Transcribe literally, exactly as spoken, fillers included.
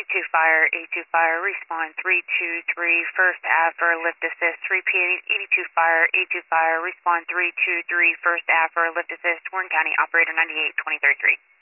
two Fire, eighty-two Fire, respond three two three, first Ave for lift assist. Repeating, eighty-two Fire, eighty-two Fire, respond three two three, first Ave for lift assist. Warren County, operator ninety-eight, twenty thirty-three.